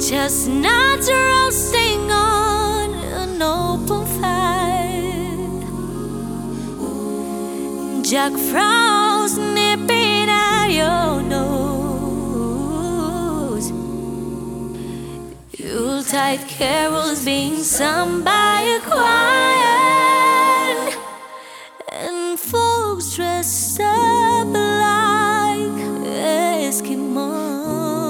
Chestnuts roasting on an open fire, Jack Frost nipping at your nose, Yuletide carols being sung by a choir, and folks dressed up like Eskimos.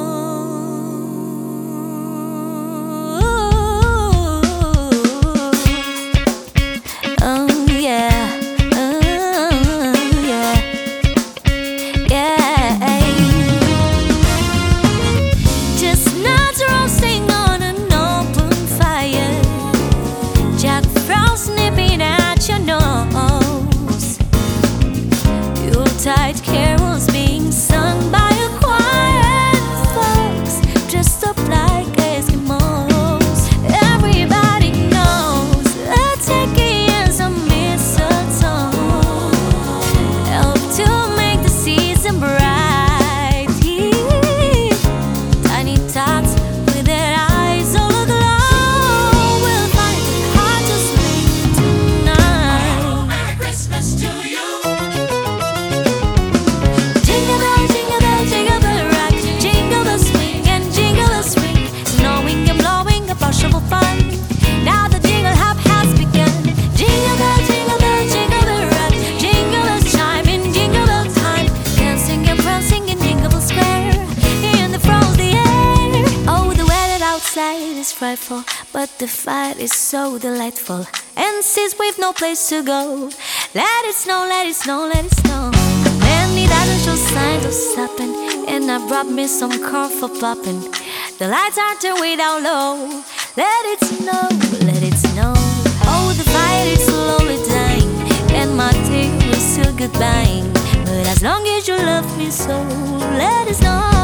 Yuletide carols being sung by a choir, and folks dressed up like Eskimos. Everybody knows a turkey and some mistletoe help to make the season bright. Tiny tots with their eyes all aglow will find it hard to sleep tonight. Oh, Merry Christmas to you. Is frightful, but the fight is so delightful. And since we've no place to go, let it snow, let it snow, let it snow. And it doesn't show signs of stopping, and I brought me some corn for popping. The lights are turned way down low. Let it snow, let it snow. Oh, the fire is slowly dying, and my tears are still goodbye. But as long as you love me so, let it snow.